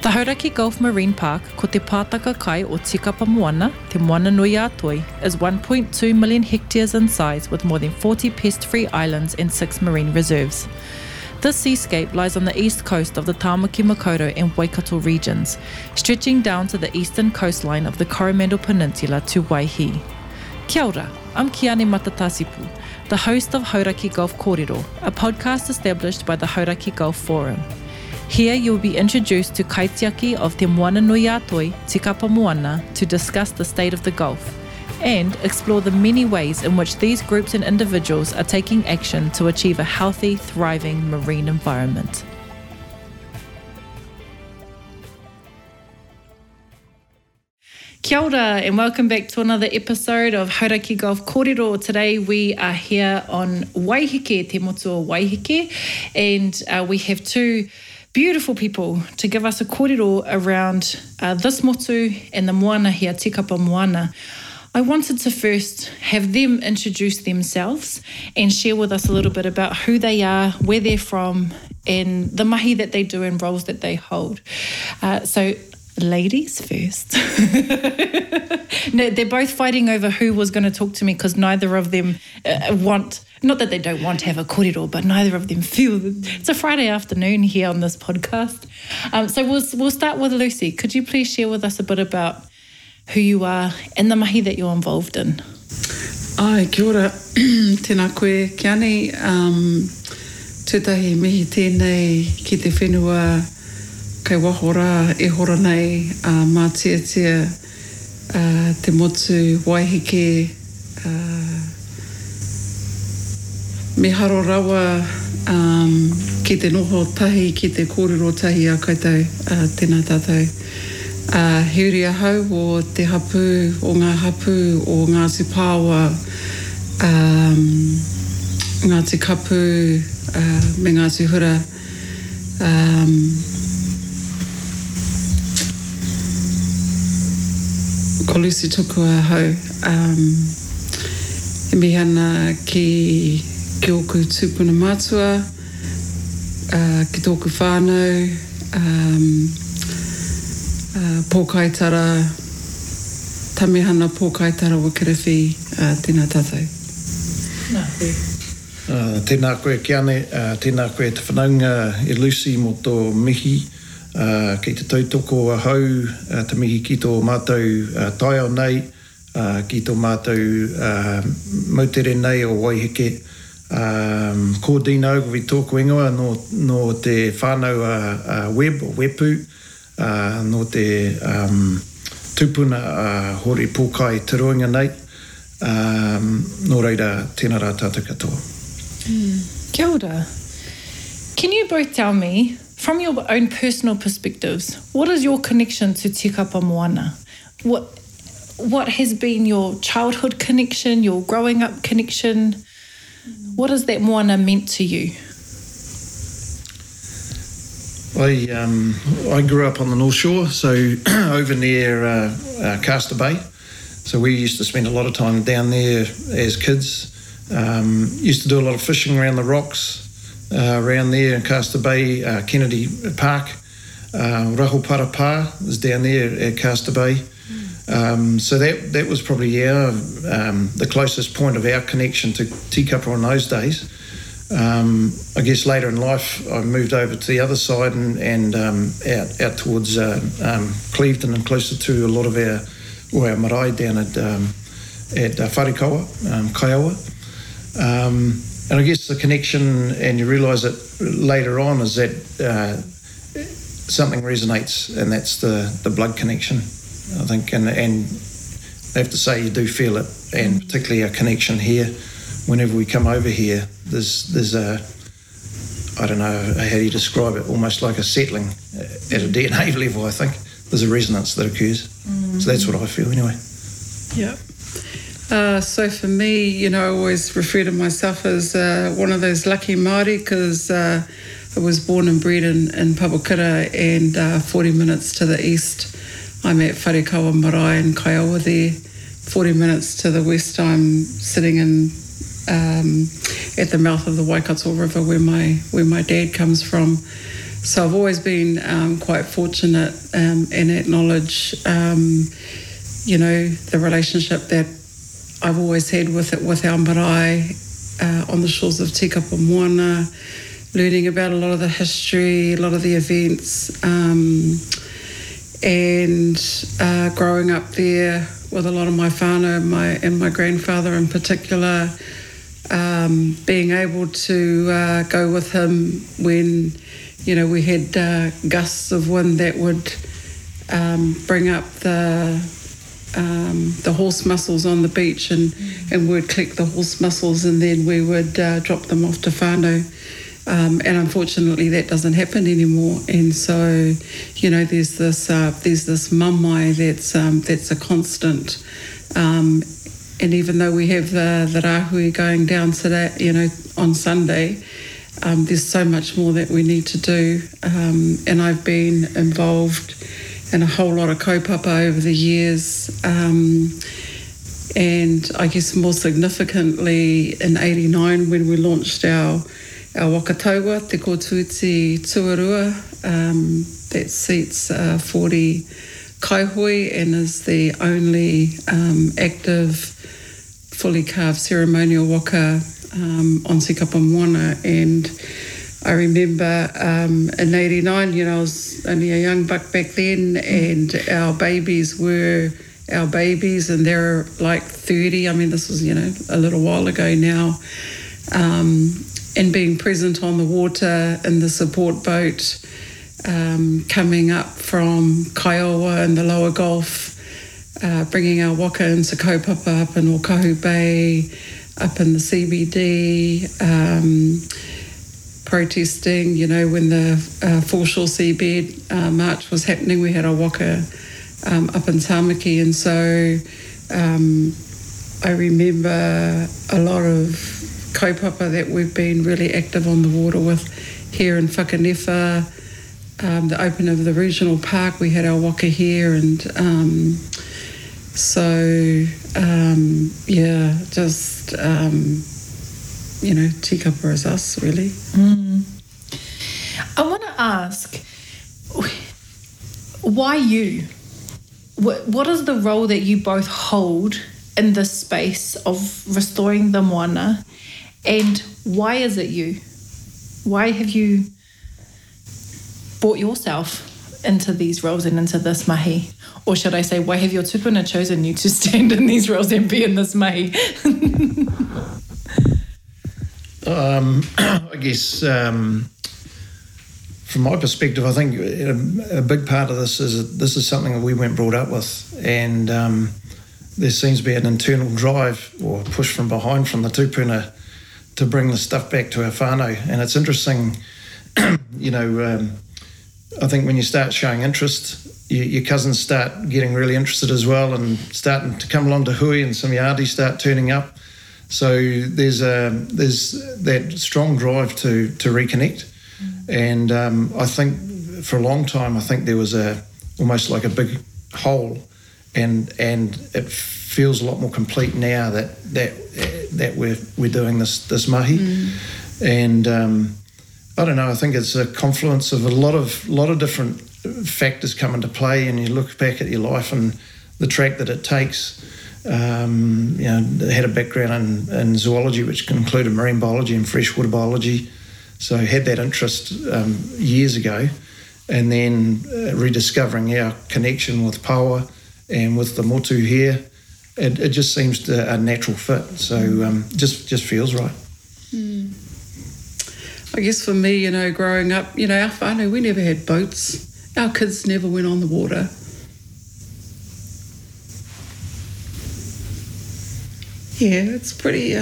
The Hauraki Gulf Marine Park, ko te pātaka kai o Tikapa Moana, te Moana Nui a Toi, is 1.2 million hectares in size with more than 40 pest-free islands and 6 marine reserves. This seascape lies on the east coast of the Tāmaki Makaurau and Waikato regions, stretching down to the eastern coastline of the Coromandel Peninsula to Waihi. Kia ora, I'm Kiane Matatasipu, the host of Hauraki Gulf Kōrero, a podcast established by the Hauraki Gulf Forum. Here you will be introduced to kaitiaki of Te Moana Nui a Toi, Tikapa Moana, to discuss the state of the Gulf and explore the many ways in which these groups and individuals are taking action to achieve a healthy, thriving marine environment. Kia ora and welcome back to another episode of Hauraki Gulf Kōrero. Today we are here on Waiheke, Te Motu o Waiheke, and we have two beautiful people to give us a kōrero around this motu and the moana here, Tikapa Moana. I wanted to first have them introduce themselves and share with us a little bit about who they are, where they're from, and the mahi that they do and roles that they hold. So ladies first. No, they're both fighting over who was going to talk to me because neither of them want, not that they don't want to have a kōrero, but neither of them feel it's a Friday afternoon here on this podcast. So we'll start with Lucy. Could you please share with us a bit about who you are and the mahi that you're involved in? Ai, kia ora, tēnā koe, Kiane. Tūtahi mihi tēnei ki te whenua kei wahora e hora nei mā tia te motu Waiheke. Me haro rawa ki te noho tahi, ki te kōrero tahi a koutou, tēnā tātou. Heuri ahau o te hapu, o ngā hapu, o Ngāti Pāwa, Ngāti Kapu, me Ngāti Hura. Ko Lucy tuku ahau. E mihi ana ki oku tūpuna mātua, ki tōku whānau, pōkaitara, tamihana pōkaitara o Kiriwhi, tēnā tātou. Tēnā koe Kiane, tēnā koe te whanaunga e Lucy mo tō mihi, kei te tautoko ahau, te mihi ki tō mātou taio nei, ki tō mātou mautere nei o Waiheke. Ko dina au vi tōku ingoa no te whānau web o wepu, no te tupuna hori pōkai te roinga nei. Nō reira, tēnā rā tātou katoa. Kia ora. Can you both tell me, from your own personal perspectives, what is your connection to Tikapa Moana? What has been your childhood connection, your growing up connection? What has that moana meant to you? I grew up on the North Shore, so over near Castor Bay. So we used to spend a lot of time down there as kids. Used to do a lot of fishing around the rocks around there in Castor Bay, Kennedy Park. Rahoparapā is down there at Castor Bay. So that was probably the closest point of our connection to Tikapa in those days. I guess later in life I moved over to the other side and out towards Clevedon and closer to a lot of our marae down at Wharekawa, Kaiawa. And I guess the connection, and you realise it later on, is that something resonates, and that's the blood connection, I think. And I have to say you do feel it, and particularly our connection here. Whenever we come over here, there's a, I don't know how you describe it, almost like a settling at a DNA level, I think. There's a resonance that occurs. So that's what I feel anyway. Yeah. So for me, I always refer to myself as one of those lucky Māori because I was born and bred in Papakura, and 40 minutes to the east, I'm at Wharekawa Marae in Kaiawa there. 40 minutes to the west, I'm sitting in at the mouth of the Waikato River where my dad comes from. So I've always been quite fortunate and acknowledge, the relationship that I've always had with our marae on the shores of Tikapa Moana, learning about a lot of the history, a lot of the events, and growing up there with a lot of my whānau and my grandfather in particular, being able to go with him when, we had gusts of wind that would bring up the horse mussels on the beach, and we'd collect the horse mussels, and then we would drop them off to whānau. And unfortunately that doesn't happen anymore, and so there's this mamai that's a constant, and even though we have the rahui going down today, on Sunday, there's so much more that we need to do, and I've been involved in a whole lot of kaupapa over the years, and I guess more significantly in '89 when we launched our Wakataua, Te Kotuiti Tuarua, that seats 40 kaihoi and is the only active, fully carved ceremonial waka on Tikapa Moana. And I remember in '89, I was only a young buck back then, and our babies were our babies, and they're like 30. I mean, this was, a little while ago now. And being present on the water in the support boat, coming up from Kaiawa in the lower Gulf, bringing our waka into kaupapa up in Okahu Bay, up in the CBD, protesting, when the Foreshore Seabed March was happening, we had our waka up in Tamaki. And so I remember a lot of kaupapa that we've been really active on the water with here in Whakanefa. The open of the regional park, we had our waka here, and tikapa is us, really. I want to ask, why you? What is the role that you both hold in this space of restoring the moana? And why is it you? Why have you brought yourself into these roles and into this mahi? Or should I say, why have your tupuna chosen you to stand in these roles and be in this mahi? I guess from my perspective, I think a big part of this is something that we weren't brought up with, and there seems to be an internal drive or push from behind from the tupuna to bring the stuff back to our whānau. And it's interesting, I think when you start showing interest, your cousins start getting really interested as well and starting to come along to hui, and some yardie start turning up. So there's that strong drive to reconnect. And I think for a long time, I think there was almost like a big hole, and it feels a lot more complete now that we're doing this mahi. And I don't know, I think it's a confluence of a lot of different factors come into play, and you look back at your life and the track that it takes. Had a background in zoology, which included marine biology and freshwater biology, so I had that interest years ago, and then rediscovering our connection with Paua and with the motu here, it just seems a natural fit. So just feels right. I guess for me, growing up, our whānau, we never had boats. Our kids never went on the water. Yeah, it's pretty,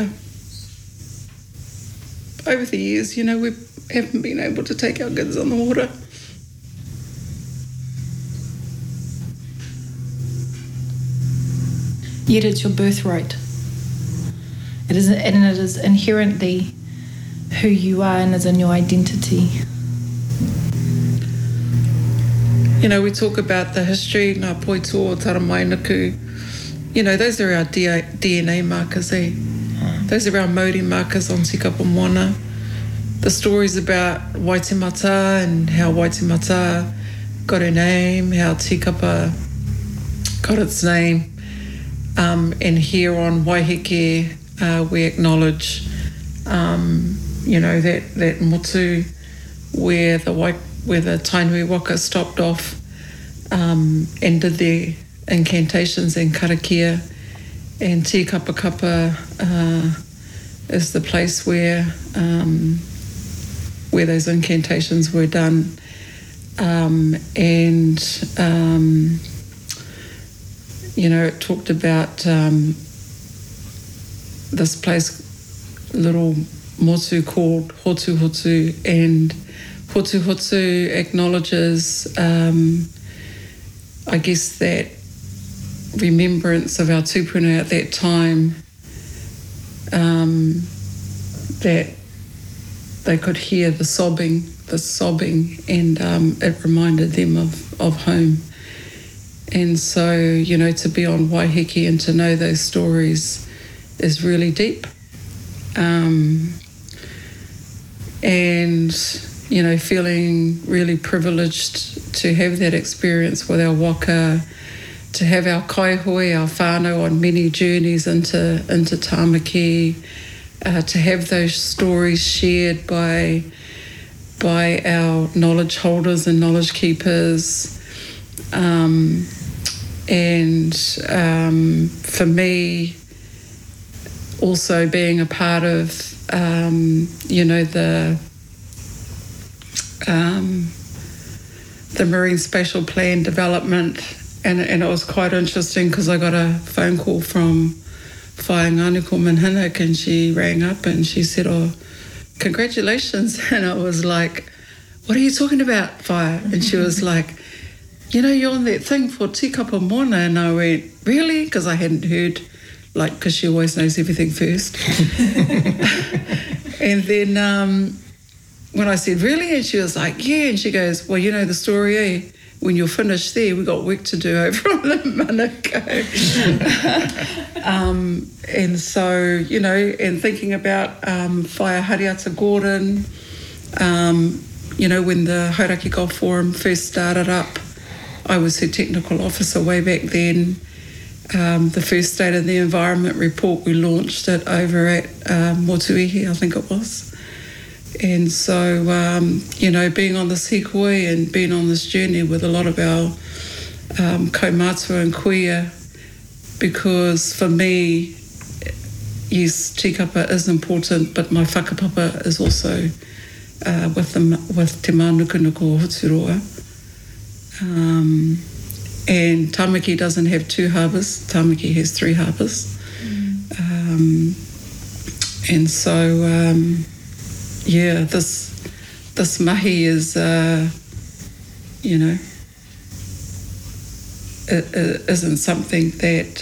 over the years, we haven't been able to take our kids on the water. Yet it's your birthright. It is inherently who you are and is in your identity. We talk about the history, Ngā Poitoa, Taramainaku. Those are our DNA markers, eh? Those are our Māori markers on Tikapa Moana. the stories about Waitemata and how Waitemata got her name, how Tikapa got its name. And here on Waiheke, we acknowledge, that motu where the Tainui Waka stopped off and did their incantations and karakia, and Tikapa Kapa is the place where those incantations were done, it talked about this place, little motu called Hotu Hotu, and Hotu Hotu acknowledges, I guess, that remembrance of our tupuna at that time, that they could hear the sobbing, and it reminded them of home. And so, to be on Waiheke and to know those stories is really deep. Feeling really privileged to have that experience with our waka, to have our kaihui, our whānau on many journeys into Tāmaki, to have those stories shared by our knowledge holders and knowledge keepers. For me, also being a part of, the Marine Spatial Plan development, and it was quite interesting because I got a phone call from Whainganuku Minhinnick, and she rang up and she said, "Oh, congratulations." And I was like, "What are you talking about, Whaia?" And she was like, "You're on that thing for Tikapa Moana." And I went, "Really?" Because I hadn't heard, because she always knows everything first. And then when I said, "Really?" And she was like, "Yeah." And she goes, "Well, the story, eh? When you're finished there, we've got work to do over on the Manukau." And so, and thinking about Whaia Hariata Gordon, when the Hauraki Golf Forum first started up, I was her technical officer way back then. The first State of the Environment report, we launched it over at Motuihi, I think it was. And so, being on this hikoi and being on this journey with a lot of our kaumātua and kuia, because for me, yes, tikapa is important, but my whakapapa is also with Te Mānukunuku o Huturoa. And Tāmaki doesn't have 2 harbours, Tāmaki has 3 harbours. And so, this mahi is, it isn't something that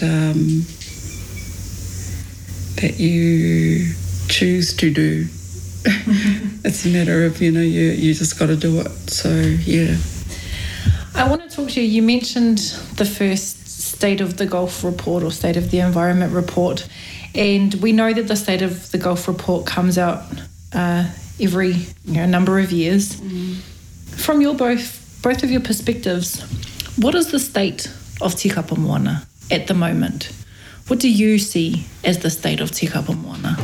you choose to do. It's a matter of, you just got to do it. So, yeah. I want to talk to you. You mentioned the first State of the Gulf report or State of the Environment report, and we know that the State of the Gulf report comes out every number of years. From your both of your perspectives, what is the state of Tikapa Moana at the moment? What do you see as the state of Tikapa Moana?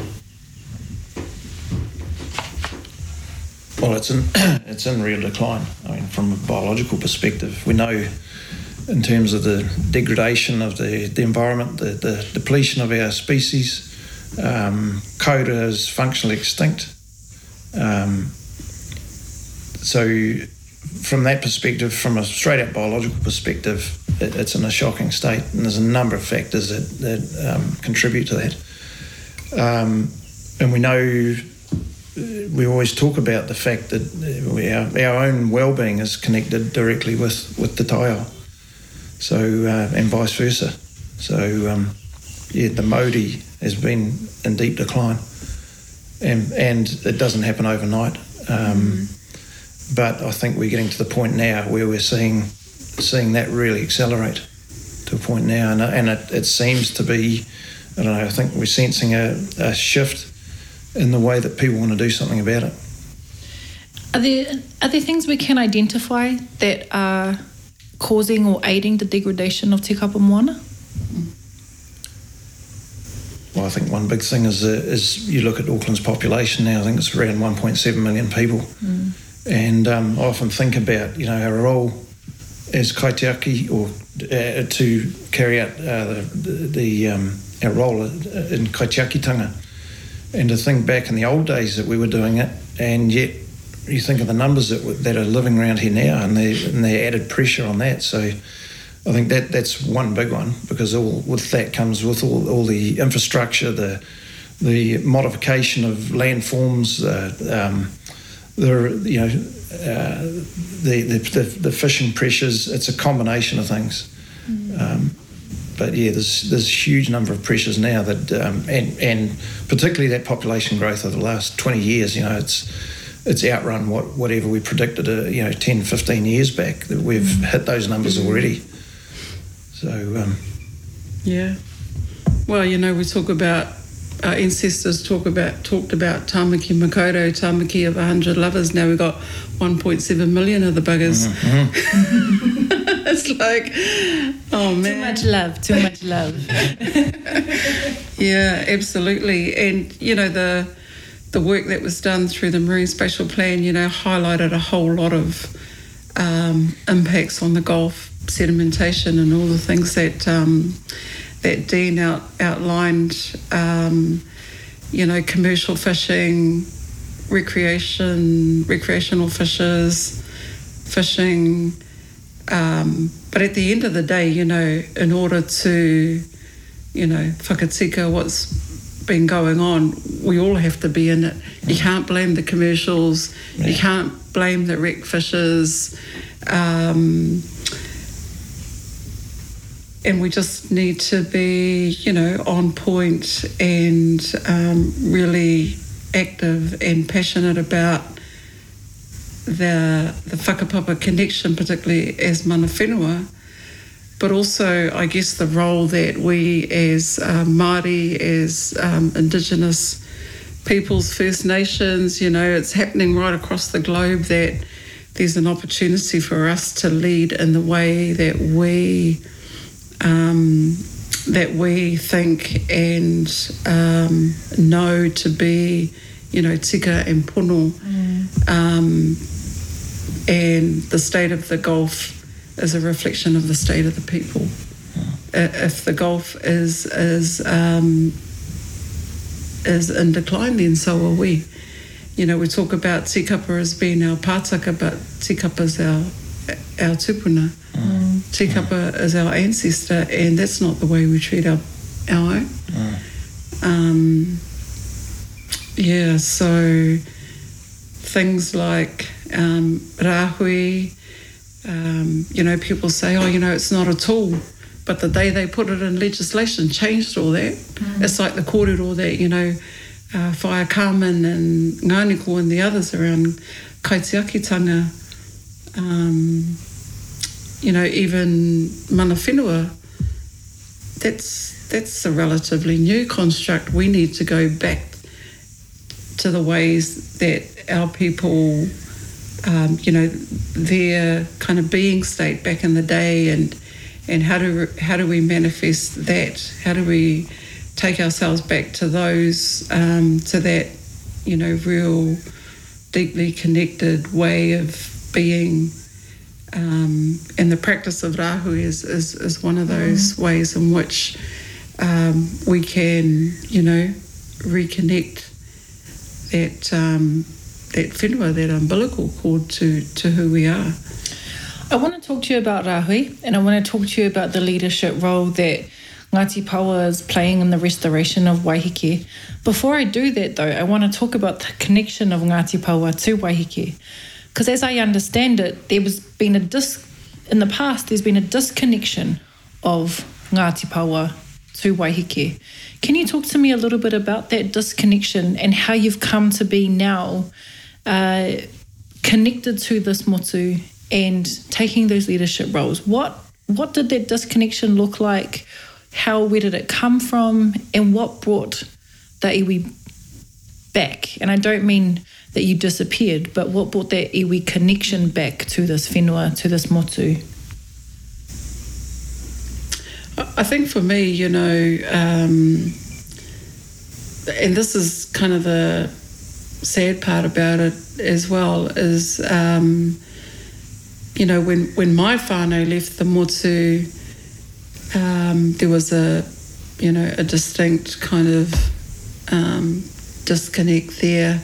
Well, it's in real decline. I mean, from a biological perspective, we know in terms of the degradation of the environment, the depletion of our species, Kaura is functionally extinct. So from that perspective, from a straight out biological perspective, it's in a shocking state, and there's a number of factors that contribute to that. And we know, we always talk about the fact that our own well-being is connected directly with the taiao, so and vice versa. So the Māori has been in deep decline, and it doesn't happen overnight. But I think we're getting to the point now where we're seeing that really accelerate to a point now, and it seems to be, I don't know, I think we're sensing a shift in the way that people want to do something about it. Are there things we can identify that are causing or aiding the degradation of Te Kapa Moana? Well, I think one big thing is you look at Auckland's population now. I think it's around 1.7 million people, and I often think about our role as kaitiaki or to carry out our role in kaitiakitanga, and to think back in the old days that we were doing it, and yet you think of the numbers that are living around here now, and the added pressure on that. So I think that's one big one, because with that comes with all the infrastructure, the modification of landforms, the fishing pressures. It's a combination of things. But yeah, there's a huge number of pressures now that, and particularly that population growth over the last 20 years. It's outrun whatever we predicted 10, 15 years back. That we've hit those numbers already. So yeah. Well, we talk about our ancestors talked about Tamaki Makaurau, Tamaki of 100 lovers. Now we've got 1.7 million of the buggers. It's like, oh man, too much love. Yeah, absolutely. And the work that was done through the Marine Spatial Plan, highlighted a whole lot of impacts on the Gulf, sedimentation, and all the things that that Dean outlined. Commercial fishing, recreational fishing. But at the end of the day, in order to, whakatika what's been going on, we all have to be in it. You can't blame the commercials. Yeah. You can't blame the wreck fishers. And we just need to be, on point and really active and passionate about the whakapapa connection, particularly as mana whenua, but also, I guess, the role that we as Māori, as Indigenous peoples, First Nations, it's happening right across the globe, that there's an opportunity for us to lead in the way that we think and know to be, tika and pono. And the state of the Gulf is a reflection of the state of the people. If the Gulf is in decline, then so are we. We talk about Te Kapa as being our pātaka, but Te Kapa is our tupuna. Te Kapa is our ancestor, and that's not the way we treat our own. So things like rāhui, people say, it's not a tool, but the day they put it in legislation changed all that. It's like the kōrero that, Whaia Carmen and Ngāniko and the others around kaitiakitanga, even mana whenua, that's a relatively new construct. We need to go back to the ways that our people, their kind of being state back in the day, and how do we manifest that? How do we take ourselves back to those, to that, real deeply connected way of being? And the practice of rāhui is one of those ways in which we can, reconnect that whenua, that umbilical cord to who we are. I want to talk to you about rāhui, and I want to talk to you about the leadership role that Ngāti Paoa is playing in the restoration of Waiheke. Before I do that, though, I want to talk about the connection of Ngāti Paoa to Waiheke. Because as I understand it, in the past, there's been a disconnection of Ngāti Paoa to Waiheke. Can you talk to me a little bit about that disconnection and how you've come to be now connected to this motu and taking those leadership roles? What did that disconnection look like? Where did it come from? And what brought the iwi back? And I don't mean that you disappeared, but what brought that iwi connection back to this whenua, to this motu? I think for me, you know, and this is kind of the sad part about it as well, is, you know, when my whānau left the motu, there was a distinct kind of disconnect there.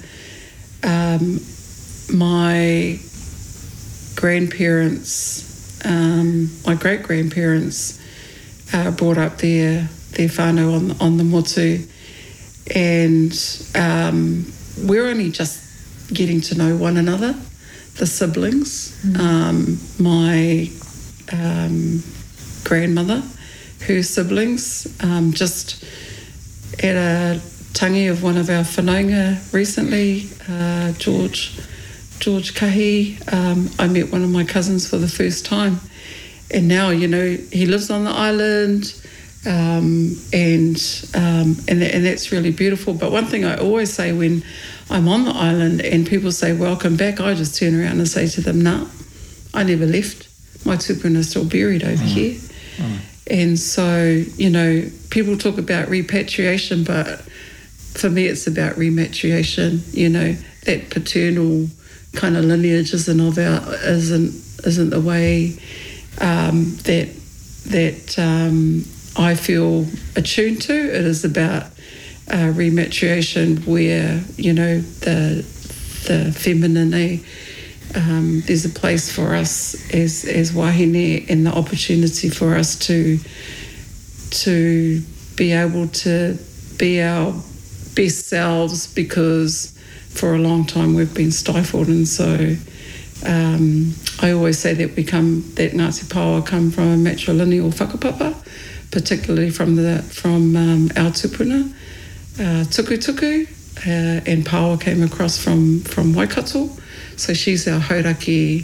My grandparents, my great-grandparents brought up their whānau on the motu, and we're only just getting to know one another, the siblings. My grandmother, her siblings, just at a tangi of one of our whanaunga recently, George Kahi, I met one of my cousins for the first time, and now, you know, he lives on the island, and that's really beautiful. But one thing I always say when I'm on the island and people say welcome back, I just turn around and say to them, nah, I never left. My tupuna is still buried over here. And so, you know, people talk about repatriation, but for me it's about rematriation. You know, that paternal kind of lineage isn't the way that I feel attuned to. It is about rematriation, where, you know, the feminine, there's a place for us as wahine, and the opportunity for us to be able to be our best selves, because for a long time we've been stifled. And so I always say that Ngāti Pāoa come from a matrilineal whakapapa, particularly from our tupuna, Tukutuku, and Pāoa came across from Waikato. So she's our hauraki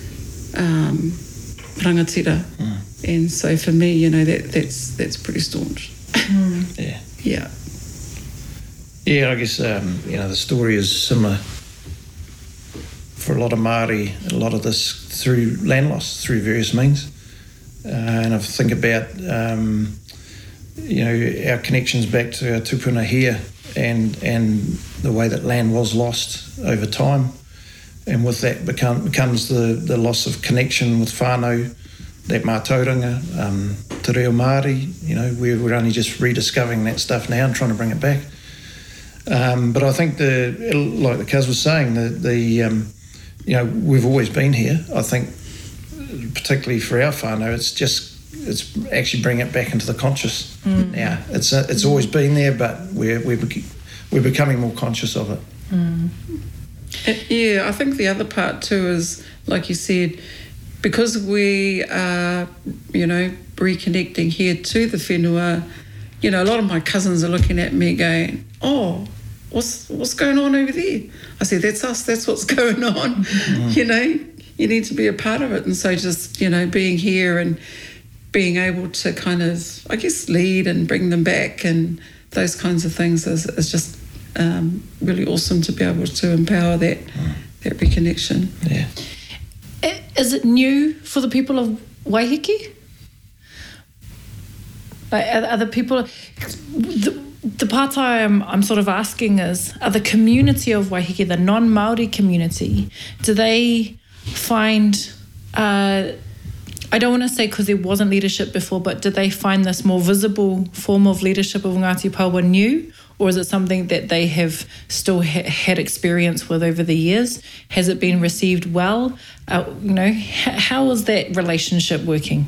rangatira. And so for me, you know, that's pretty staunch. Yeah. Yeah, I guess, you know, the story is similar for a lot of Māori, a lot of this through land loss, through various means. And I think about, you know, our connections back to our tupuna here, and the way that land was lost over time. And with that becomes the loss of connection with whānau, that mātauranga, te reo Māori. You know, we're only just rediscovering that stuff now and trying to bring it back. But I think like the Kaz was saying, you know, we've always been here. I think, particularly for our whānau, it's actually bringing it back into the conscious now. It's always been there, but we're becoming more conscious of it. Yeah, I think the other part too is, like you said, because we are, you know, reconnecting here to the whenua, you know, a lot of my cousins are looking at me going, oh, what's going on over there? I said, that's us, that's what's going on. You know, you need to be a part of it. And so just, you know, being here and being able to kind of, I guess, lead and bring them back and those kinds of things is just really awesome to be able to empower that reconnection. Yeah. Is it new for the people of Waiheke? Like, are the people... The part I'm sort of asking is, are the community of Waiheke, the non-Māori community, do they find... I don't want to say because there wasn't leadership before, but do they find this more visible form of leadership of Ngāti Pāoa new? Or is it something that they have still had experience with over the years? Has it been received well? You know, how is that relationship working?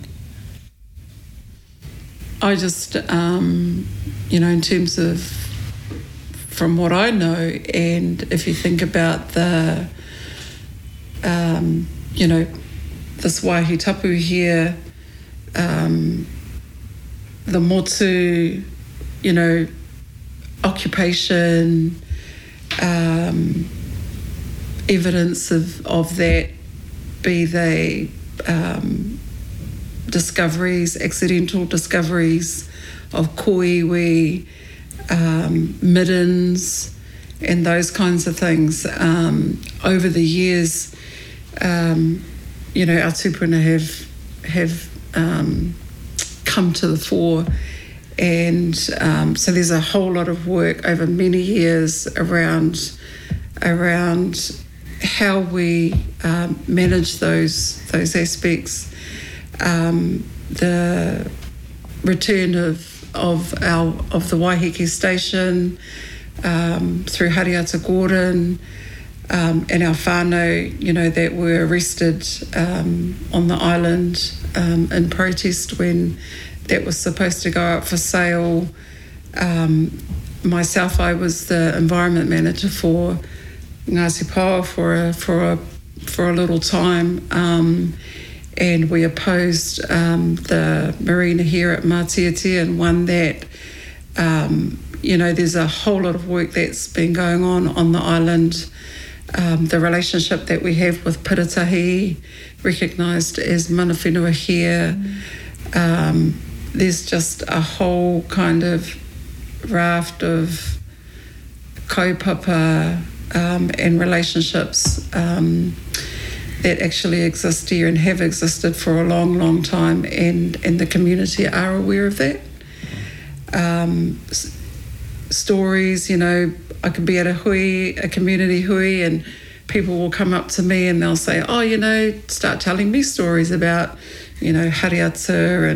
I just, you know, in terms of, from what I know, and if you think about the, you know, this waihi tapu here, the motu, you know, occupation, evidence of that, be they discoveries, accidental discoveries of koiwi, middens, and those kinds of things. Over the years, you know, our tupuna have come to the fore, and so there's a whole lot of work over many years around how we manage those aspects. The return of the Waiheke station through Hariata Gordon, and our whānau, you know, that were arrested on the island in protest when that was supposed to go up for sale. Myself, I was the environment manager for Ngāti Paoa for a little time, and we opposed the marina here at Mātiatia, and one that, you know, there's a whole lot of work that's been going on the island. The relationship that we have with Piratahi, recognised as mana whenua here. There's just a whole kind of raft of kaupapa and relationships that actually exist here and have existed for a long, long time, and the community are aware of that. Stories, you know, I could be at a community hui, and people will come up to me and they'll say, oh, you know, start telling me stories about, you know, hariata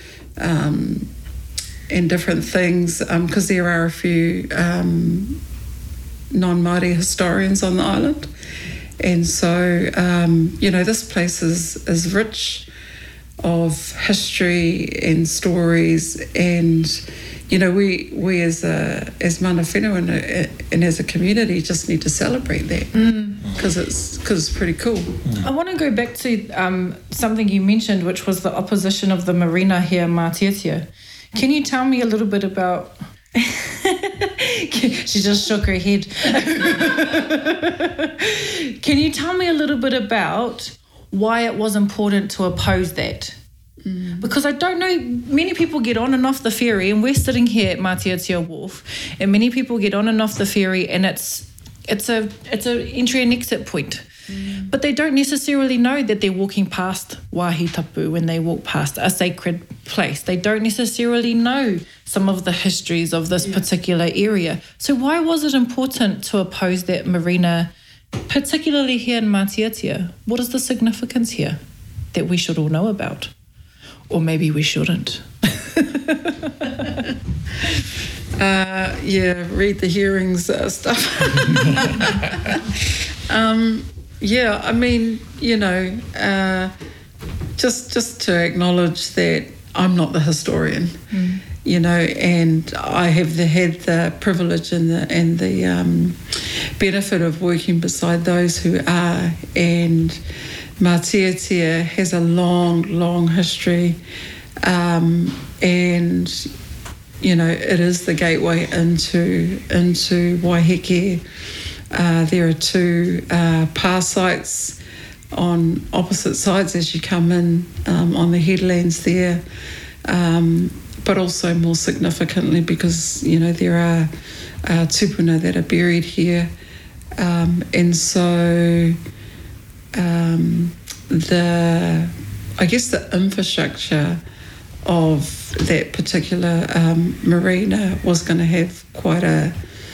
and different things, because there are a few non-Māori historians on the island. And so, you know, this place is rich of history and stories, and, you know, we as mana whenua and as a community just need to celebrate that, because it's pretty cool. I want to go back to something you mentioned, which was the opposition of the marina here in Mātiatia. Can you tell me a little bit about... She just shook her head. Can you tell me a little bit about why it was important to oppose that? Because I don't know, many people get on and off the ferry, and we're sitting here at Mātiatia Wharf, and many people get on and off the ferry, and it's a entry and exit point. But they don't necessarily know that they're walking past Wāhi Tapu when they walk past a sacred place. They don't necessarily know some of the histories of this particular area. So why was it important to oppose that marina, particularly here in Mātiatia? What is the significance here that we should all know about? Or maybe we shouldn't. Read the hearings stuff. Yeah, I mean, you know, just to acknowledge that I'm not the historian, you know, and I have had the privilege and the benefit of working beside those who are, and Mātiatia has a long history, and, you know, it is the gateway into Waiheke. There are two pā sites on opposite sides as you come in on the headlands there, but also more significantly because, you know, there are tupuna that are buried here, and so the infrastructure of that particular marina was going to have quite a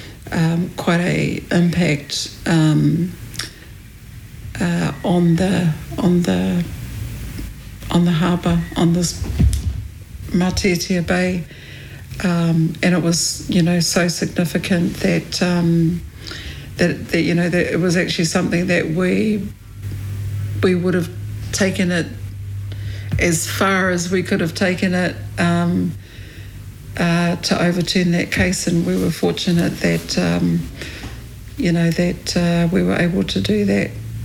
impact on the harbour, on this Mātiatia Bay, and it was, you know, so significant that you know, that it was actually something that we would have taken it as far as we could have taken it to overturn that case, and we were fortunate that you know, that we were able to do that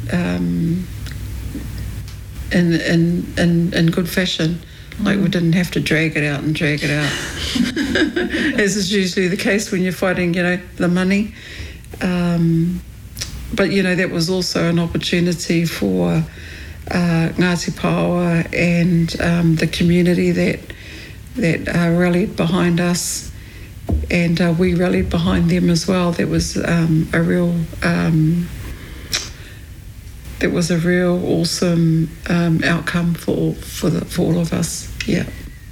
in good fashion. Like, we didn't have to drag it out, as is usually the case when you're fighting, you know, the money. But, you know, that was also an opportunity for Ngāti Paoa and the community that rallied behind us, and we rallied behind them as well. That was a real awesome outcome for all of us. Yeah.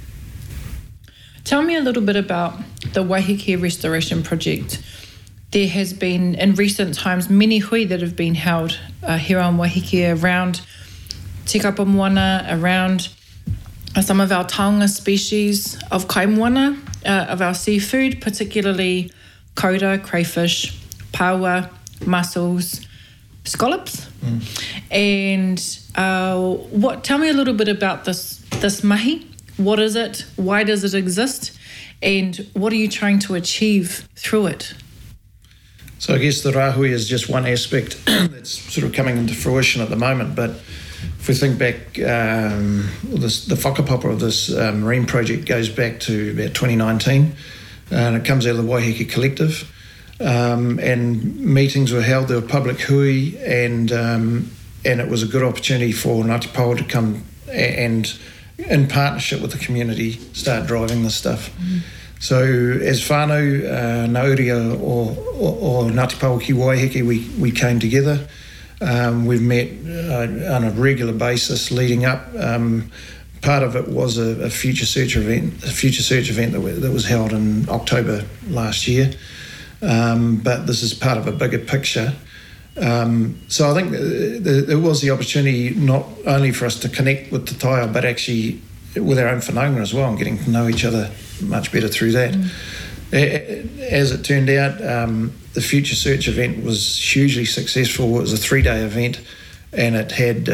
Tell me a little bit about the Waiheke Restoration Project. There has been, in recent times, many hui that have been held here on Waiheke around Te Kapa Moana, around some of our taonga species of kaimoana, of our seafood, particularly koura, crayfish, paua, mussels, scallops. And tell me a little bit about this mahi. What is it? Why does it exist? And what are you trying to achieve through it? So I guess the rāhui is just one aspect that's sort of coming into fruition at the moment. But if we think back, the whakapapa of this marine project goes back to about 2019, and it comes out of the Waiheke Collective. And meetings were held, there were public hui, and it was a good opportunity for Ngāti Paoa to come and, in partnership with the community, start driving this stuff. So as whānau, Ngāuria or Ngāti Paoa ki Waiheke, we came together. We've met on a regular basis leading up. Part of it was a Future Search event, that was held in October last year. But this is part of a bigger picture. So I think there was the opportunity not only for us to connect with Te Taiao, but actually with our own whanaunga as well, and getting to know each other much better through that. As it turned out, the Future Search event was hugely successful. It was a 3-day event, and it had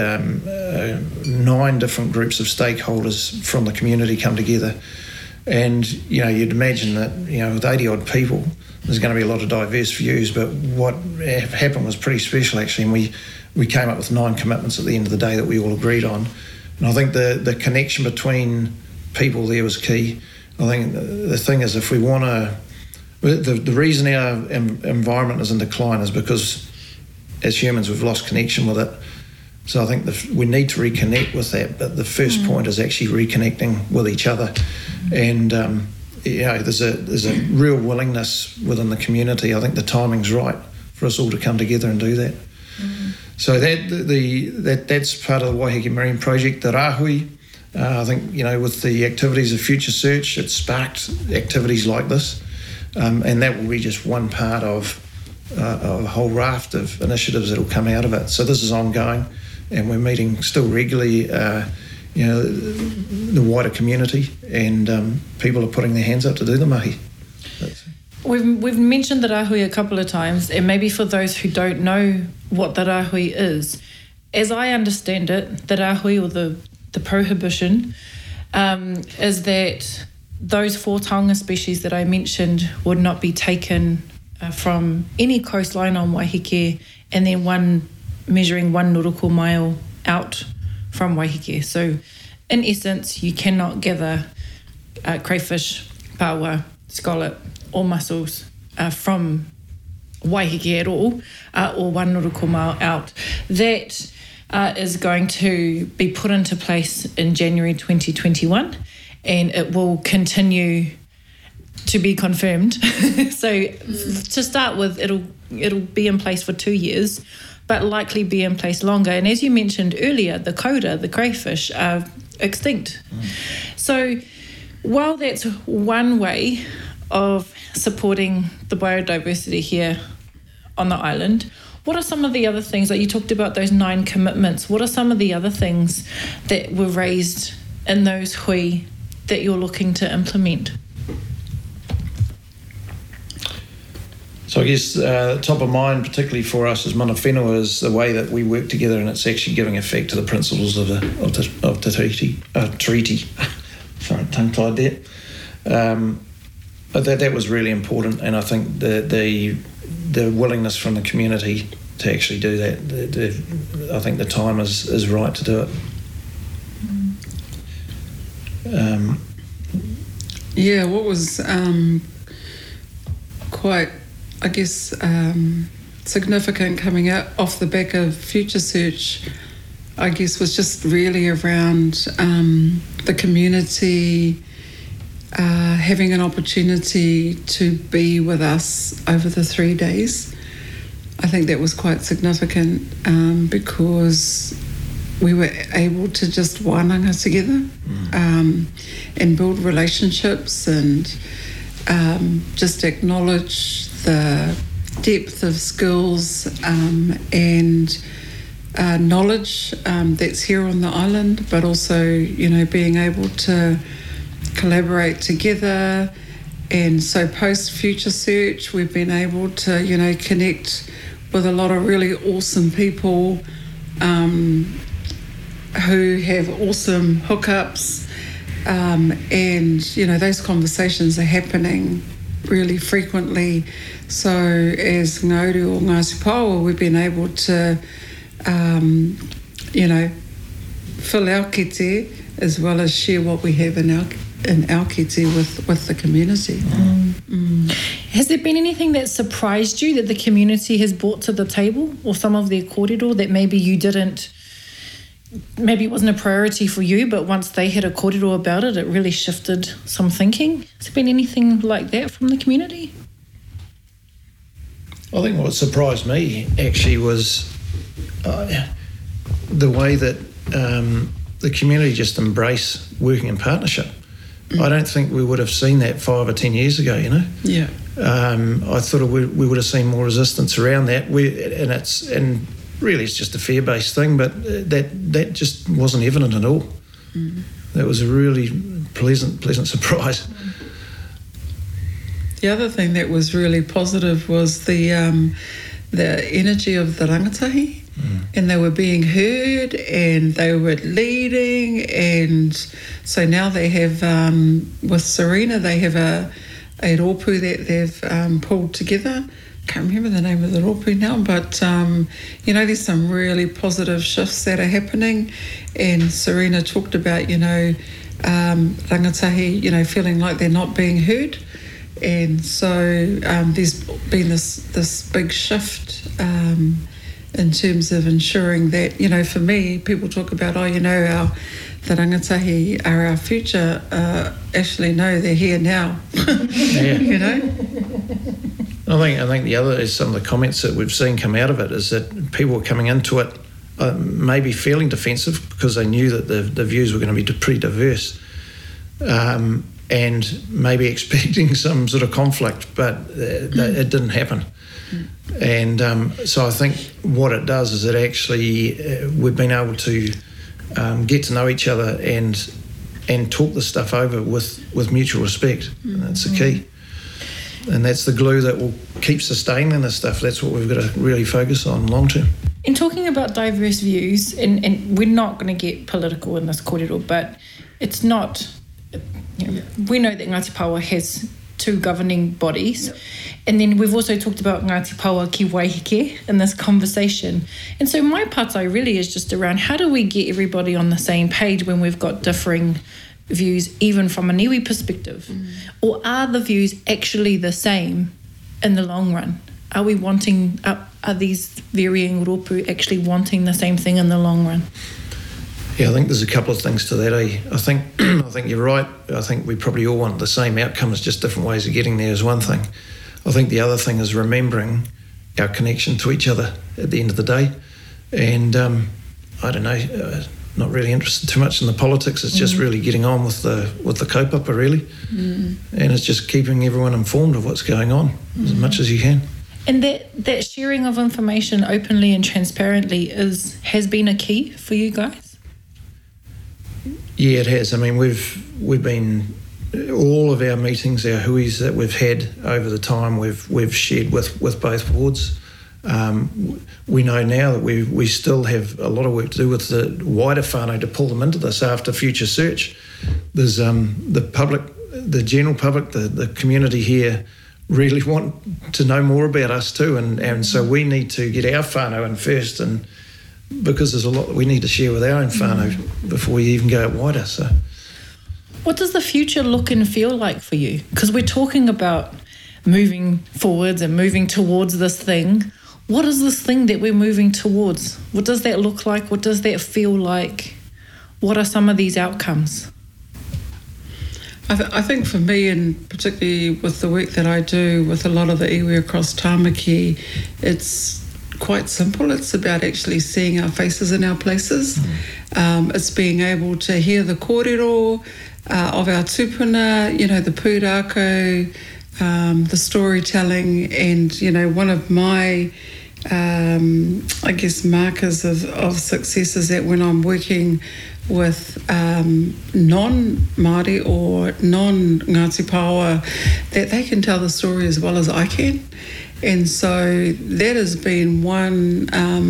9 different groups of stakeholders from the community come together. And, you'd imagine that, with 80 odd people, there's going to be a lot of diverse views, but what happened was pretty special, actually, and we came up with 9 commitments at the end of the day that we all agreed on. And I think the connection between people there was key. I think the thing is, if we want to... The reason our environment is in decline is because, as humans, we've lost connection with it. So I think we need to reconnect with that, but the first point is actually reconnecting with each other. And... there's a real willingness within the community. I think the timing's right for us all to come together and do that. So that's part of the Waiheke Marine Project. The rāhui, I think, with the activities of Future Search, it sparked activities like this, and that will be just one part of a whole raft of initiatives that will come out of it. So this is ongoing, and we're meeting still regularly. The wider community, and people are putting their hands up to do the mahi. We've mentioned the rāhui a couple of times, and maybe for those who don't know what the rāhui is, as I understand it, the rāhui, or the prohibition, is that those 4 taonga species that I mentioned would not be taken from any coastline on Waiheke, and then measuring 1 nautical mile out from Waiheke. So in essence, you cannot gather crayfish, paua, scallop or mussels from Waiheke at all, or 1 nautical mile out. That is going to be put into place in January 2021, and it will continue to be confirmed. So to start with, it'll be in place for 2 years, but likely be in place longer. And as you mentioned earlier, the koura, the crayfish, are extinct. So while that's one way of supporting the biodiversity here on the island, what are some of the other things, like you talked about those 9 commitments, what are some of the other things that were raised in those hui that you're looking to implement? So I guess top of mind, particularly for us as mana whenua, is the way that we work together, and it's actually giving effect to the principles of the treaty. Sorry, tongue-tied there. But that was really important, and I think the willingness from the community to actually do that, I think the time is right to do it. What was quite, I guess, significant coming out off the back of Future Search, I guess, was just really around the community having an opportunity to be with us over the 3 days. I think that was quite significant because we were able to just wānanga together and build relationships and just acknowledge the depth of skills and knowledge that's here on the island, but also, being able to collaborate together. And so post Future Search, we've been able to, connect with a lot of really awesome people who have awesome hookups. And, those conversations are happening really frequently. So as Ngāuru or Ngāti Paoa, we've been able to, fill our kete as well as share what we have in our kete with the community. Has there been anything that surprised you that the community has brought to the table, or some of their kōrero that maybe it wasn't a priority for you, but once they had a kōrero about it, it really shifted some thinking? Has there been anything like that from the community? I think what surprised me actually was the way that the community just embrace working in partnership. I don't think we would have seen that 5 or 10 years ago, Yeah. I thought we would have seen more resistance around that. And really it's just a fear-based thing, but that just wasn't evident at all. That was a really pleasant surprise. The other thing that was really positive was the energy of the rangatahi, and they were being heard and they were leading, and so now they have, with Serena, they have a rōpū that they've pulled together. Can't remember the name of the rōpū now, but there's some really positive shifts that are happening. And Serena talked about rangatahi feeling like they're not being heard, and so there's been this big shift in terms of ensuring that, for me, people talk about the rangatahi are our future. Actually, no, they're here now. Yeah. I think the other is some of the comments that we've seen come out of it is that people were coming into it maybe feeling defensive because they knew that the views were going to be pretty diverse, and maybe expecting some sort of conflict, but it didn't happen. And so I think what it does is it actually we've been able to get to know each other and talk this stuff over with mutual respect. And that's the key. And that's the glue that will keep sustaining this stuff. That's what we've got to really focus on long term. In talking about diverse views, and we're not going to get political in this kōrero, but it's not, we know that Ngāti Paoa has 2 governing bodies. Yep. And then we've also talked about Ngāti Paoa ki Waiheke in this conversation. And so my partai really is just around how do we get everybody on the same page when we've got differing views, even from a Niue perspective? Or are the views actually the same in the long run? Are we wanting, are these varying rōpū actually wanting the same thing in the long run? Yeah, I think there's a couple of things to that. I think you're right. I think we probably all want the same outcomes, just different ways of getting there is one thing. I think the other thing is remembering our connection to each other at the end of the day. And I don't know, not really interested too much in the politics. It's just really getting on with the kaupapa, really. And it's just keeping everyone informed of what's going on as much as you can. And that sharing of information openly and transparently has been a key for you guys? Yeah, it has. I mean, we've been, all of our meetings, our huis that we've had over the time, we've shared with both boards. We know now that we still have a lot of work to do with the wider whānau to pull them into this after Future Search. There's the public, the general public, the community here really want to know more about us too, and so we need to get our whānau in first, and because there's a lot that we need to share with our own whānau before we even go out wider. So, what does the future look and feel like for you? Because we're talking about moving forwards and moving towards this thing. What is this thing that we're moving towards? What does that look like? What does that feel like? What are some of these outcomes? I think for me, and particularly with the work that I do with a lot of the iwi across Tāmaki, it's quite simple. It's about actually seeing our faces in our places. It's being able to hear the kōrero of our tupuna, the pūrākau, the storytelling, and, one of my, I guess, markers of success is that when I'm working with non-Māori or non-Ngāti Pāoa, that they can tell the story as well as I can. And so that has been one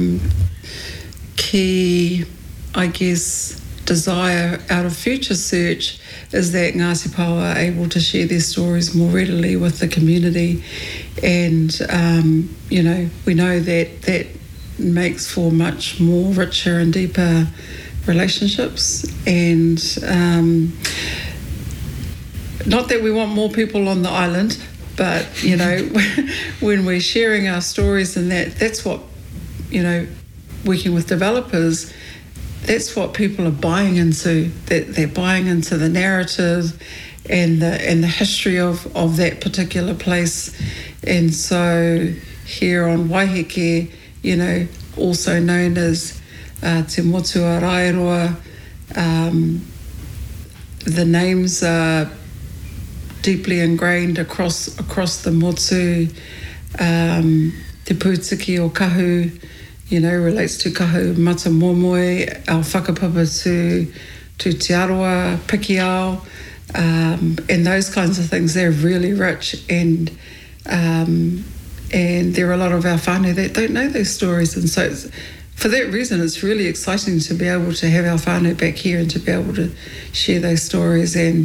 key, I guess, desire out of Future Search, is that Ngāti Pāoa are able to share their stories more readily with the community. And, we know that makes for much more richer and deeper relationships. And not that we want more people on the island, but, when we're sharing our stories, and that's what, working with developers, that's what people are buying into. They're buying into the narrative and the history of that particular place. And so here on Waiheke, also known as Te Motua Rairoa, the names are deeply ingrained across the motu. Te Pūtiki o Kahu, relates to Kahu Matamomoe, our whakapapa to Te Aroa, Pikiao, and those kinds of things. They're really rich, and there are a lot of our whānau that don't know those stories. And so for that reason, it's really exciting to be able to have our whānau back here and to be able to share those stories and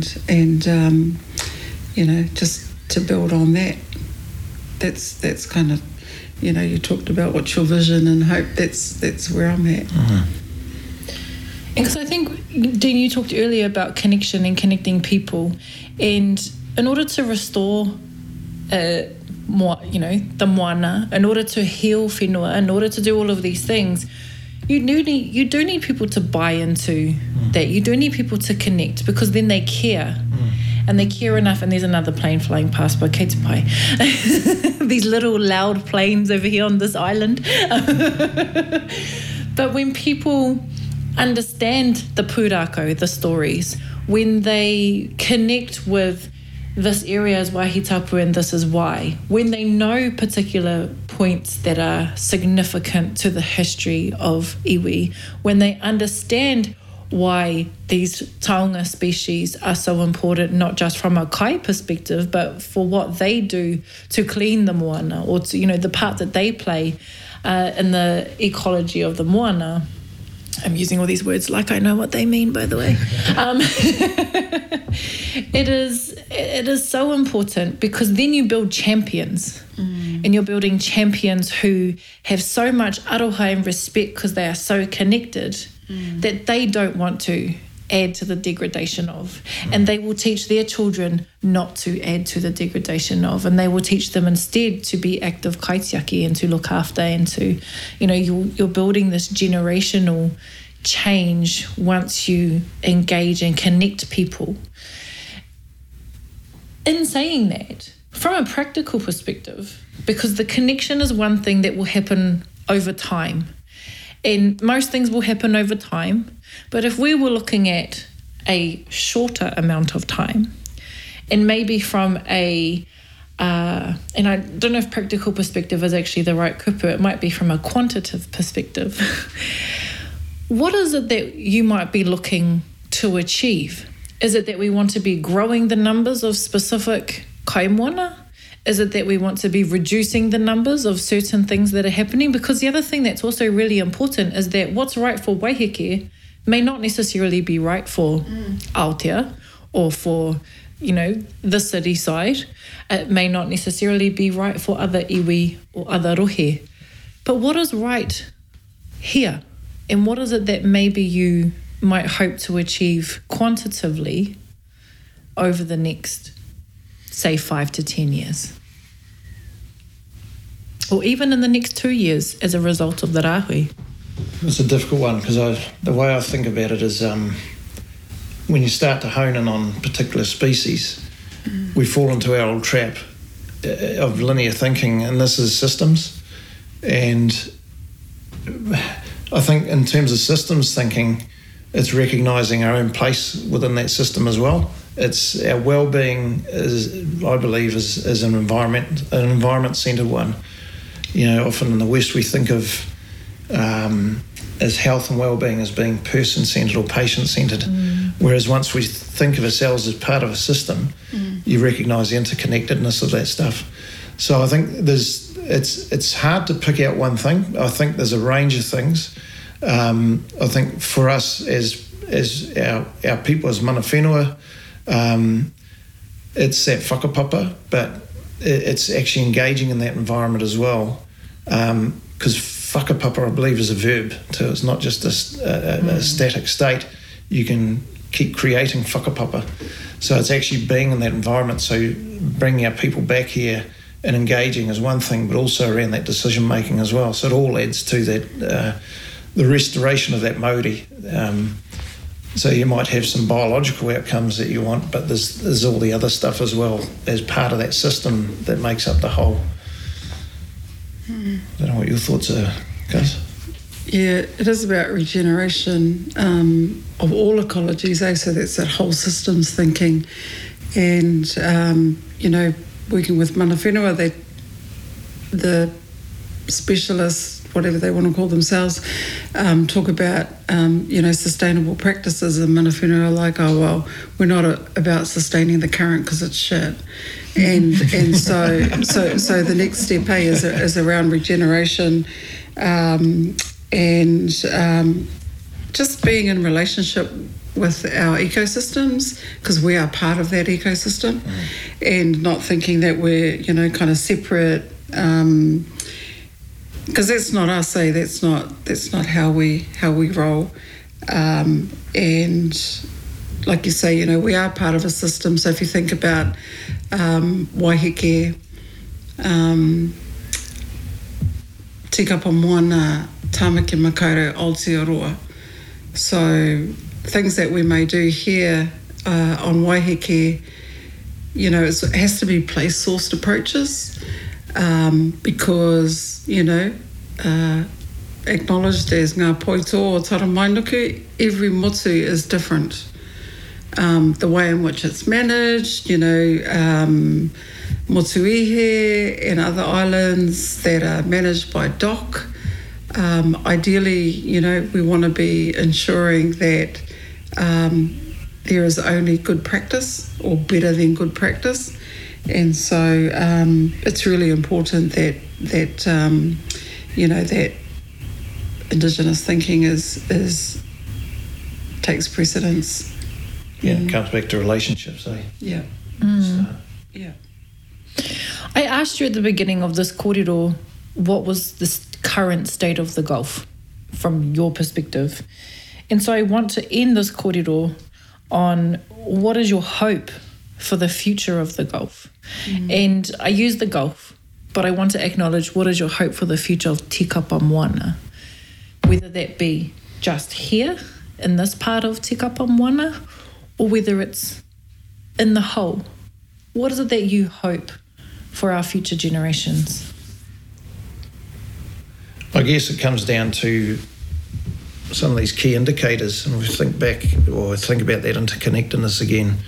just to build on that. That's kind of, you talked about what's your vision and hope. That's where I'm at. Because I think, Dean, you talked earlier about connection and connecting people, and in order to restore the moana, in order to heal whenua, in order to do all of these things, you do need people to buy into that. You do need people to connect, because then they care. And they care enough, and there's another plane flying past by Kate Pai. These little loud planes over here on this island. But when people understand the pūrākau, the stories, when they connect with this area is waihi tapu and this is why, when they know particular points that are significant to the history of iwi, when they understand why these taonga species are so important, not just from a kai perspective, but for what they do to clean the moana, or to, the part that they play in the ecology of the moana. I'm using all these words like I know what they mean, by the way. It is so important, because then you build champions. And you're building champions who have so much aroha and respect because they are so connected that they don't want to add to the degradation of. And they will teach their children not to add to the degradation of. And they will teach them instead to be active kaitiaki and to look after, and to, you're building this generational change once you engage and connect people. In saying that, from a practical perspective, because the connection is one thing that will happen over time, and most things will happen over time, but if we were looking at a shorter amount of time, and maybe from and I don't know if practical perspective is actually the right kupu, it might be from a quantitative perspective. What is it that you might be looking to achieve? Is it that we want to be growing the numbers of specific kaimoana? Is it that we want to be reducing the numbers of certain things that are happening? Because the other thing that's also really important is that what's right for Waiheke may not necessarily be right for Aotea or for, the city side. It may not necessarily be right for other iwi or other rohe. But what is right here? And what is it that maybe you might hope to achieve quantitatively over the next, say, 5 to 10 years? Or even in the next 2 years as a result of the rahui? It's a difficult one, because the way I think about it is when you start to hone in on particular species, we fall into our old trap of linear thinking, and this is systems. And I think in terms of systems thinking, it's recognising our own place within that system as well. It's our well-being is, I believe, is an environment-centred one. You know, often in the West we think of as health and well-being as being person-centred or patient-centred, whereas once we think of ourselves as part of a system, you recognise the interconnectedness of that stuff. So I think it's hard to pick out one thing. I think there's a range of things. I think for us as our people, as mana whenua, it's that whakapapa, but it's actually engaging in that environment as well. Because whakapapa, I believe, is a verb too. It's not just a static state. You can keep creating whakapapa. So it's actually being in that environment. So bringing our people back here and engaging is one thing, but also around that decision making as well. So it all adds to that, the restoration of that mauri. So you might have some biological outcomes that you want, but there's all the other stuff as well as part of that system that makes up the whole. I don't know what your thoughts are, Gus. Yeah, it is about regeneration of all ecologies, so that's that whole systems thinking. And, you know, working with mana whenua, the specialists, whatever they want to call themselves, talk about, you know, sustainable practices, and mana whenua are like, oh, well, we're not about sustaining the current because it's shit. And so the next step is around regeneration, and just being in relationship with our ecosystems, because we are part of that ecosystem, and not thinking that we're, you know, kind of separate, because that's not us, that's not how we roll, and like you say, you know, we are part of a system. So if you think about Waiheke, Tikapa Moana, Tamaki Makaurau, Aotearoa. So things that we may do here on Waiheke, you know, it has to be place-sourced approaches, because, you know, acknowledged as ngā poito o Taramainuku, every motu is different. The way in which it's managed, you know, Motuihe and other islands that are managed by DOC. Ideally, you know, we want to be ensuring that there is only good practice or better than good practice. And so it's really important that you know, that Indigenous thinking takes precedence. Yeah, it comes back to relationships, eh? Yeah. Yeah. I asked you at the beginning of this kōrero, what was the current state of the Gulf from your perspective? And so I want to end this kōrero on what is your hope for the future of the Gulf? And I use the Gulf, but I want to acknowledge what is your hope for the future of Tikapa Moana, whether that be just here in this part of Tikapa Moana, or whether it's in the whole. What is it that you hope for our future generations? I guess it comes down to some of these key indicators, and we think back or think about that interconnectedness again.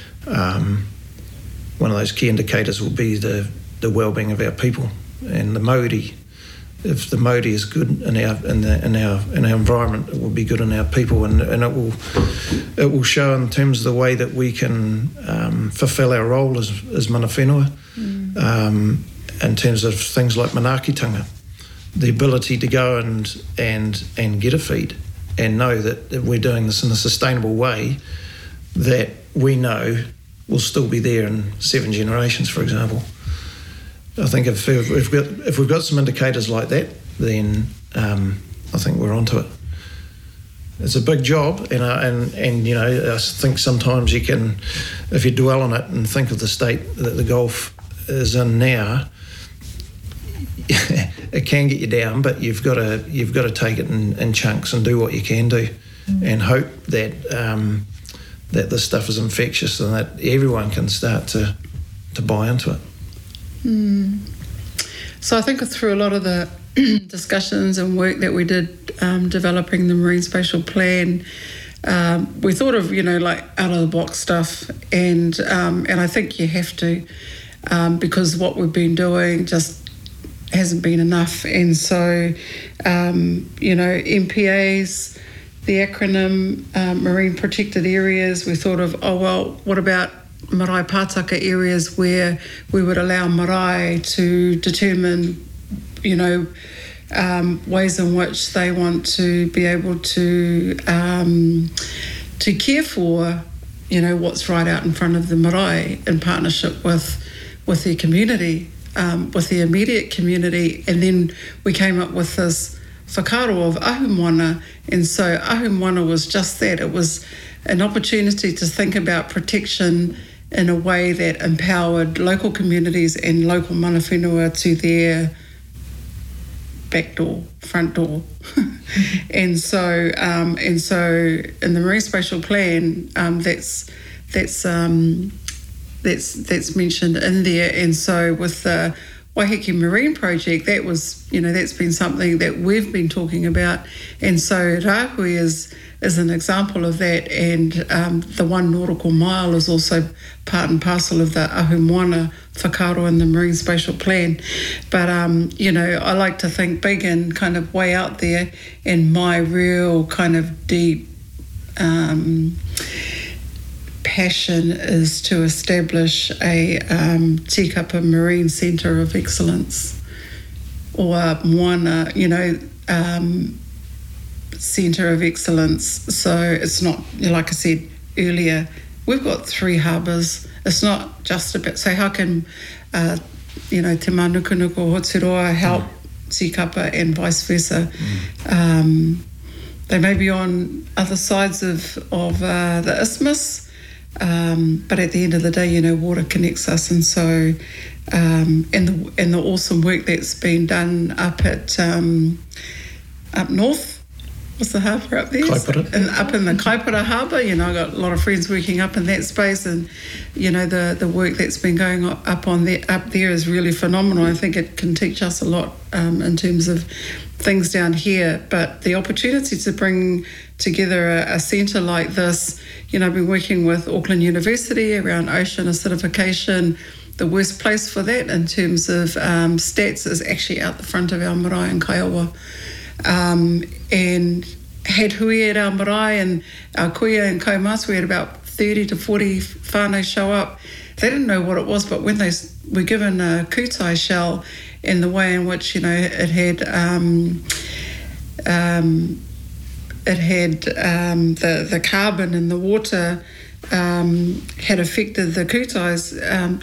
One of those key indicators will be the well-being of our people and the mauri. If the mauri is good in our environment, it will be good in our people, and it will show in terms of the way that we can fulfil our role as mana whenua, in terms of things like manaakitanga, the ability to go and get a feed and know that we're doing this in a sustainable way that we know will still be there in 7 generations, for example. I think if we've got some indicators like that, then I think we're onto it. It's a big job, and you know, I think sometimes you can, if you dwell on it and think of the state that the Gulf is in now, it can get you down, but you've got to take it in chunks and do what you can do, and hope that that this stuff is infectious and that everyone can start to buy into it. So I think through a lot of the discussions and work that we did developing the Marine Spatial Plan, we thought of, like out of the box stuff, and I think you have to, because what we've been doing just hasn't been enough. And so, MPAs, the acronym Marine Protected Areas, we thought of, what about marae pātaka areas where we would allow marae to determine, ways in which they want to be able to care for, what's right out in front of the marae in partnership with their community, with the immediate community. And then we came up with this whakaaro of Ahumoana. And so Ahumoana was just that. It was an opportunity to think about protection in a way that empowered local communities and local mana whenua to their back door, front door. And so in the Marine Spatial Plan, that's mentioned in there. And so with the Waiheke Marine Project, that was, that's been something that we've been talking about. And so Rahui is an example of that, and the 1 nautical mile is also part and parcel of the Ahumoana whakaaro in the Marine Spatial Plan. But, I like to think big and kind of way out there, and my real kind of deep passion is to establish a Tikapa Marine Centre of Excellence, or Moana, Centre of Excellence. So it's not, like I said earlier, we've got 3 harbours. It's not just about, so how can, Te Manukunuku Hoturoa help Tikapa and vice versa? They may be on other sides of the isthmus, but at the end of the day, water connects us. And so, and the awesome work that's been done up at up north. What's the harbour up there? Kaipara. And up in the Kaipara harbour, I got a lot of friends working up in that space, and the work that's been going up there is really phenomenal. I think it can teach us a lot in terms of things down here. But the opportunity to bring together a centre like this, I've been working with Auckland University around ocean acidification. The worst place for that in terms of stats is actually out the front of our marae and Kaiawa. And had hui at our marae and our kuia and kaumas, we had about 30 to 40 whānau show up. They didn't know what it was, but when they were given a kutai shell, and the way in which it had the carbon in the water had affected the kutais,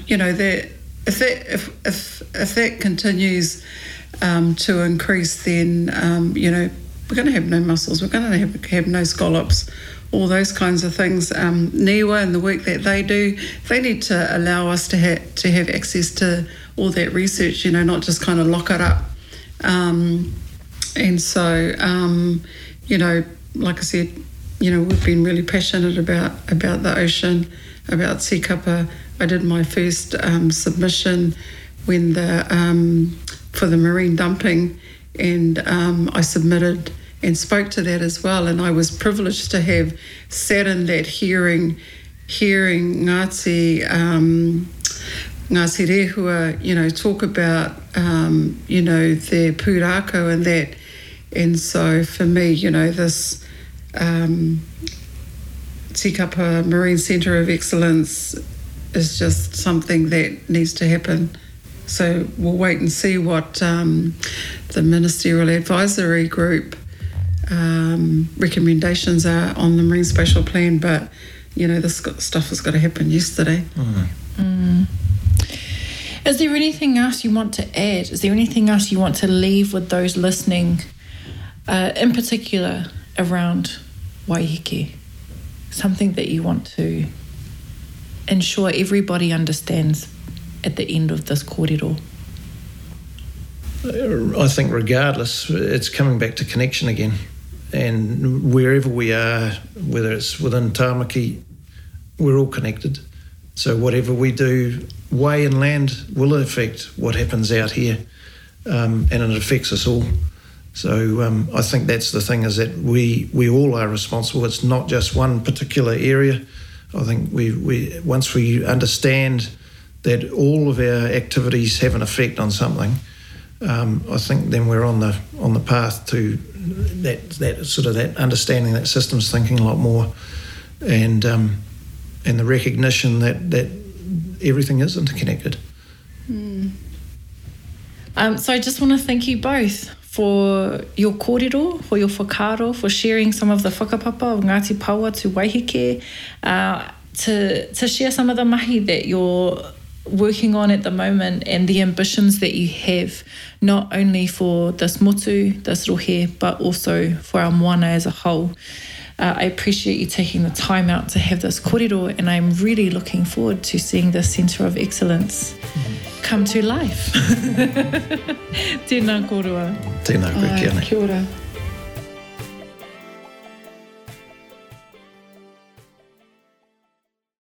if that continues to increase, then we're going to have no mussels, we're going to have no scallops, all those kinds of things. NIWA and the work that they do, they need to allow us to have access to all that research, not just kind of lock it up. And so, like I said, we've been really passionate about the ocean, about Tikapa. I did my first submission when for the marine dumping, and I submitted and spoke to that as well. And I was privileged to have sat in that hearing Ngāti Rehua, talk about, their pūrākau and that. And so for me, this Tikapa Marine Centre of Excellence is just something that needs to happen. So we'll wait and see what the Ministerial Advisory Group recommendations are on the Marine Spatial Plan, but this stuff has got to happen yesterday. Is there anything else you want to add? Is there anything else you want to leave with those listening, in particular around Waiheke? Something that you want to ensure everybody understands at the end of this kōrero? I think regardless, it's coming back to connection again. And wherever we are, whether it's within Tāmaki, we're all connected. So whatever we do way inland will affect what happens out here, and it affects us all. So I think that's the thing, is that we all are responsible. It's not just one particular area. I think we once we understand that all of our activities have an effect on something, I think then we're on the path to that sort of that understanding, that systems thinking a lot more, and the recognition that everything is interconnected. So I just want to thank you both for your kōrero, for your whakaaro, for sharing some of the whakapapa of Ngāti Paoa to Waiheke, to share some of the mahi that you're working on at the moment and the ambitions that you have, not only for this motu, this rohe, but also for our moana as a whole. I appreciate you taking the time out to have this kōrero, and I'm really looking forward to seeing this Centre of Excellence come to life. Tēnā kōrua. Tēnā koe, kia ora. Kia ora.